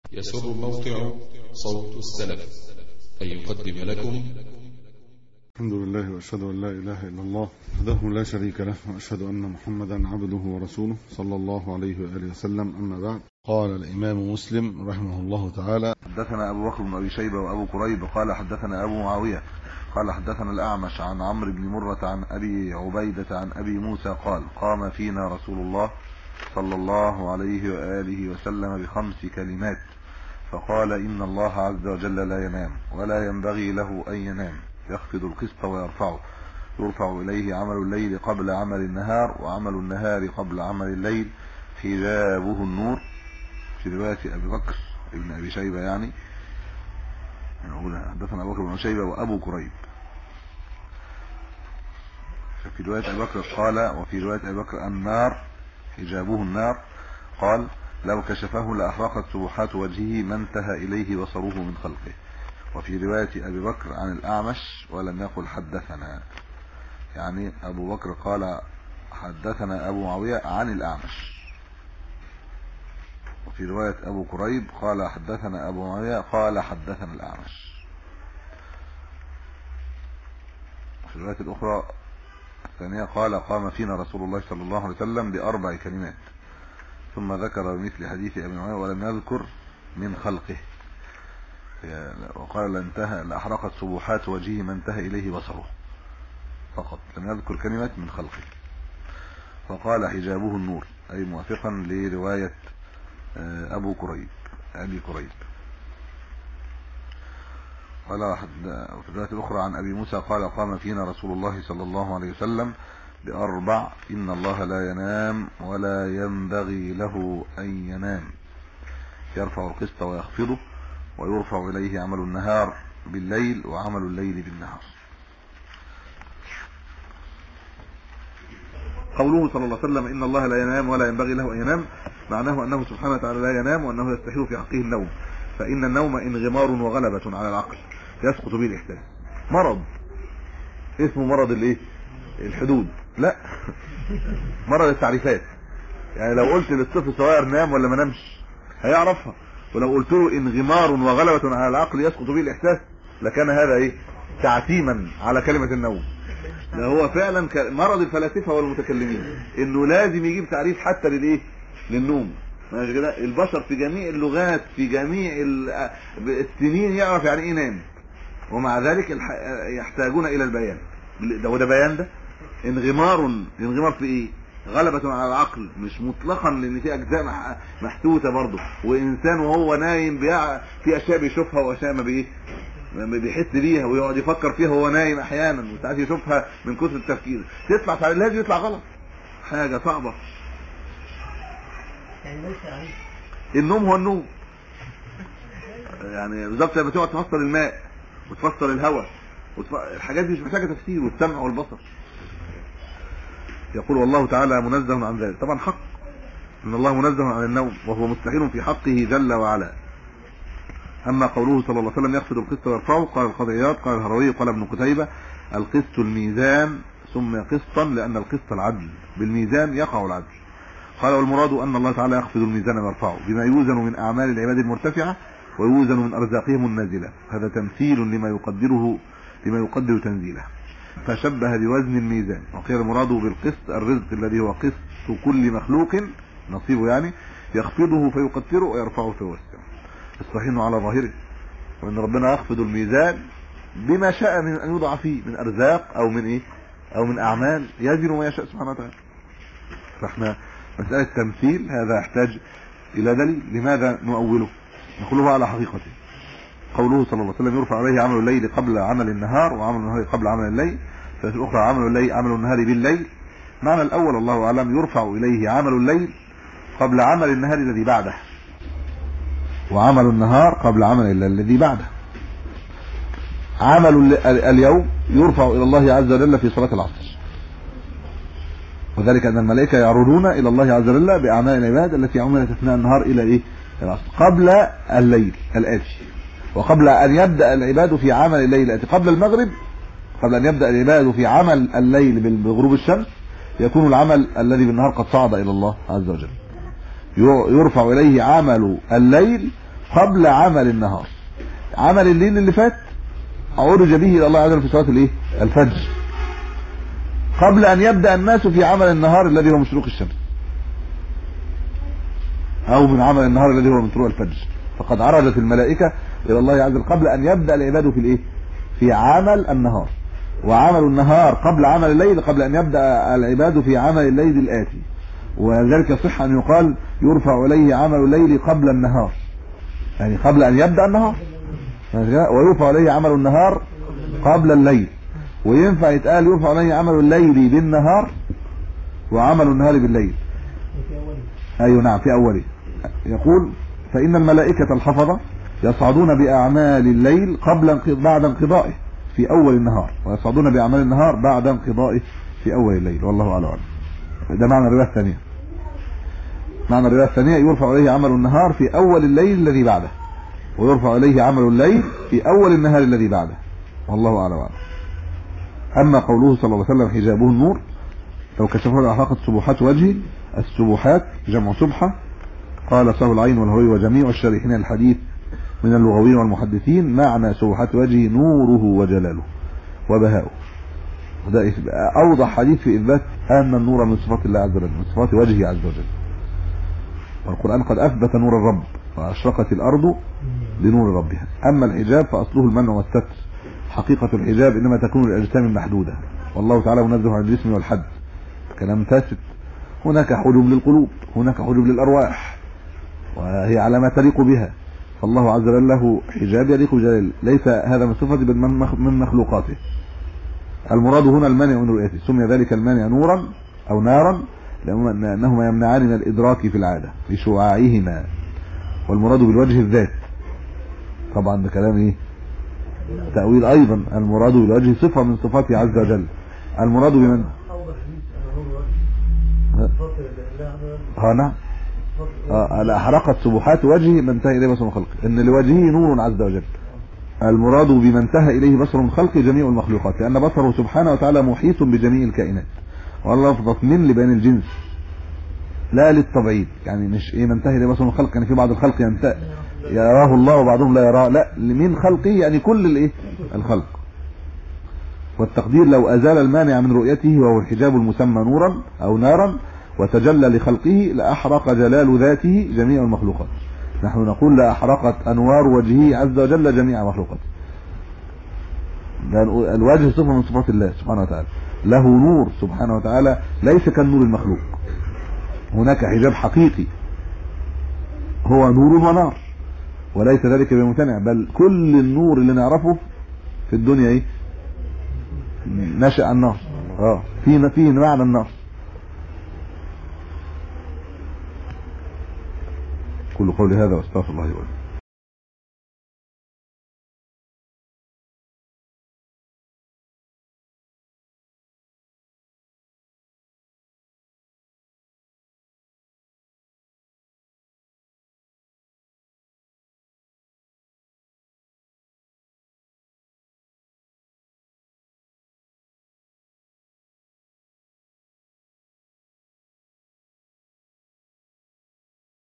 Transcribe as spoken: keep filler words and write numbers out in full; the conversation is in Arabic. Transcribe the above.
يسر موقع صوت السلف أن يقدم لكم. الحمد لله وأشهد أن لا إله إلا الله وحده لا شريك له، وأشهد أن محمدا عبده ورسوله صلى الله عليه وآله وسلم. أما بعد، قال الإمام مسلم رحمه الله تعالى: حدثنا أبو بكر بن أبي شيبة وأبو كريب قال حدثنا أبو معاوية قال حدثنا الأعمش عن عمرو بن مرة عن أبي عبيدة عن أبي موسى قال: قام فينا رسول الله صلى الله عليه وآله وسلم بخمس كلمات فقال: إن الله عز وجل لا ينام ولا ينبغي له أن ينام، يخفض القسط ويرفعه، يرفع إليه عمل الليل قبل عمل النهار وعمل النهار قبل عمل الليل، حجابه النور. في رواية أبي بكر ابن أبي شيبة، يعني حدثنا أبو بكر بن أبي شيبة وأبو كريب. في رواية أبي بكر قال، وفي رواية أبي بكر النار حجابه النار، قال: لو كشفه لأحرقت سبحات وجهه ما انتهى إليه بصره من خلقه. وفي رواية أبي بكر عن الأعمش ولم يقل حدثنا، يعني أبو بكر قال حدثنا أبو معاوية عن الأعمش. وفي رواية أبو كريب قال حدثنا أبو معاوية قال حدثنا الأعمش. وفي الرواية الأخرى الثانية قال: قام فينا رسول الله صلى الله عليه وسلم بأربع كلمات، ثم ذكر مثل حديث أبي معاوية ولم يذكر من خلقه، وقال: لانتهى لأحرقت سبحات وجهه ما انتهى إليه بصره، فقط لم يذكر كلمة من خلقه. فقال: حجابه النور، أي موافقا لرواية أبو كريب أبي كريب. قال في الرواية الأخرى عن أبي موسى قال: قام فينا رسول الله صلى الله عليه وسلم بأربع: إن الله لا ينام ولا ينبغي له أن ينام، يرفع القسط ويخفضه، ويرفع إليه عمل النهار بالليل وعمل الليل بالنهار. قوله صلى الله عليه وسلم: إن الله لا ينام ولا ينبغي له أن ينام، معناه أنه سبحانه وتعالى لا ينام، وأنه يستحيل في حقه النوم، فإن النوم انغمار وغلبة على العقل يسقط به الإحساس. مرض اسمه مرض الايه الحدود، لا مرض التعريفات. يعني لو قلت للطفل الصغير نام ولا ما نامش هيعرفها، ولو قلت له انغمار وغلبة على العقل يسقط به الإحساس لكان هذا ايه تعتيما على كلمة النوم. ده هو فعلا مرض الفلاسفة والمتكلمين، انه لازم يجيب تعريف حتى للايه للنوم. ماشي كده؟ البشر في جميع اللغات في جميع السنين يعرف يعني ايه نام، ومع ذلك يحتاجون الى البيان. ده وده بيان، ده انغمار. انغمار في ايه؟ غلبة على العقل، مش مطلقا، لان في اجزاء محتوته برضه، وانسان وهو نايم في اشياء بيشوفها واشياء ما بايه ما بيحس بيها، ويقعد يفكر فيها وهو نايم احيانا، وساعات يشوفها من كثر التفكير تطلع فعلا لازم يطلع غلط، حاجه صعبه. النوم هو النوم، يعني بالظبط لما تقعد تفسر الماء وتفسر الهواء وتف... الحاجات دي مش محتاجه تفسير، والسمع والبصر. يقول: والله تعالى منزه عن ذلك. طبعا حق ان الله منزه عن النوم، وهو مستحيل في حقه جل وعلا. اما قوله صلى الله عليه وسلم: يخفض القسط ويرفعه، قال القاضي عياض قال الهروي قال ابن قتيبة: القسط الميزان، سمي قسطا لان القسط العدل، بالميزان يقع العدل. قال: والمراد ان الله تعالى يخفض الميزان ويرفعه بما يوزن من اعمال العباد المرتفعة ويوزن من ارزاقهم النازلة، هذا تمثيل لما يقدره لما يقدر تنزيله، فشبه بوزن الميزان. وقيل المراد بالقسط الرزق الذي هو قسط كل مخلوق نصيبه، يعني يخفضه فيقدره ويرفعه فيوسعه. الصحيح على ظاهره، وان ربنا يخفض الميزان بما شاء من ان يوضع فيه من ارزاق او من ايه او من اعمال، يزن ما يشاء سبحانه وتعالى. فاحنا مسألة تمثيل هذا يحتاج الى دليل. لماذا نؤوله؟ نقوله على حقيقته. قوله صلى الله عليه وسلم: يرفع عليه عمل الليل قبل عمل النهار وعمل النهار قبل عمل الليل، في الاخرى عمل الليل عمل النهار بالليل. معنى الاول الله اعلم: يرفع اليه عمل الليل قبل عمل النهار الذي بعده، وعمل النهار قبل عمل الليل الذي بعده. عمل اليوم يرفع الى الله عز وجل في صلاة العصر، وذلك ان الملائكة يعرضون الى الله عز وجل باعمال العباد التي عملت اثناء النهار الى ايه العصر قبل الليل الاتي، وقبل ان يبدا العباد في عمل الليل الاتي قبل المغرب، قبل ان يبدا العباد في عمل الليل بغروب الشمس، يكون العمل الذي بالنهار قد صعد الى الله عز وجل. يرفع اليه عمل الليل قبل عمل النهار. عمل الليل اللي فات عرج به الى الله عز وجل في صلاه الايه الفجر قبل ان يبدا الناس في عمل النهار الذي هو من شروق الشمس او من عمل النهار الذي هو من طلوع الفجر. فقد عرجت الملائكه الى الله عز وجل قبل ان يبدا العباد في الايه في عمل النهار. وعمل النهار قبل عمل الليل قبل ان يبدا العباد في عمل الليل الاتي. ولذلك يصح ان يقال يرفع اليه عمل الليل قبل النهار، يعني قبل ان يبدا النهار، ويرفع اليه عمل النهار قبل الليل. وينفع يتقال يرفع اليه عمل الليل بالنهار وعمل النهار بالليل. ايوه نعم في اوله. يقول فان الملائكه الحفظه يصعدون باعمال الليل قبل بعد انقضائه في اول النهار، ويصعدون باعمال النهار بعد انقضائه في اول الليل، والله اعلم. ده معنى الروايه الثانيه. معنى الروايه الثانيه يرفع اليه عمل النهار في اول الليل الذي بعده، ويرفع اليه عمل الليل في اول النهار الذي بعده، والله اعلم. اما قوله صلى الله عليه وسلم حجابه النور لو كشفه لاحرقت سبحات وجهه، السبحات جمع سبحه. قال صاحب العين والهوي وجميع الشارحين الحديث من اللغويين والمحدثين معنى سبحات وجهه نوره وجلاله وبهاؤه. وده اوضح حديث في اثبات ان النور من صفات الله عز وجل، من صفات وجهه عز وجل. والقرآن قد اثبت نور الرب واشرقت الارض بنور ربها. اما الحجاب فاصله المنع والستر. حقيقة الحجاب انما تكون للاجسام المحدودة، والله تعالى منزه عن الجسم والحد، كلام فاسد. هناك حجب للقلوب، هناك حجب للارواح، وهي على ما تليق بها. فالله عز وجل له حجاب يليق بجلاله، ليس هذا من صفته بل من مخلوقاته. المراد هنا المانع من رؤيته، سمي ذلك المانع نورا او نارا لانهما يمنعان من الادراك في العاده لشعاعهما. والمراد بالوجه الذات، طبعا ده كلام ايه تأويل ايضا. المراد بالوجه صفه من صفاته عز وجل. المراد بمن ها نعم اه احرقت سبحات وجهه ما انتهى اليه بصر من خلقه، ان لوجهه نور عز وجل. المراد بما انتهى اليه بصر من خلقه جميع المخلوقات، لان بصره سبحانه وتعالى محيط بجميع الكائنات. والله لفظت من لبيان الجنس لا للتبعيد، يعني مش ايه من انتهى اليه بصر من خلقه يعني في بعض الخلق ينتهي يراه الله وبعضهم لا يراه، لا من خلقه يعني كل الايه الخلق. والتقدير لو ازال المانع من رؤيته وهو الحجاب المسمى نورا او نارا وتجلى لخلقه لاحرق جلال ذاته جميع المخلوقات. نحن نقول لاحرقت انوار وجهه عز وجل جميع مخلوقاته. الوجه صفه من صفات الله سبحانه وتعالى، له نور سبحانه وتعالى ليس كالنور المخلوق. هناك حجاب حقيقي هو نور ونار، وليس ذلك بممتنع، بل كل النور اللي نعرفه في الدنيا ايه نشأ النار، اه في فيه معنى النار. كل قولي هذا واستغفر الله لي ولكم.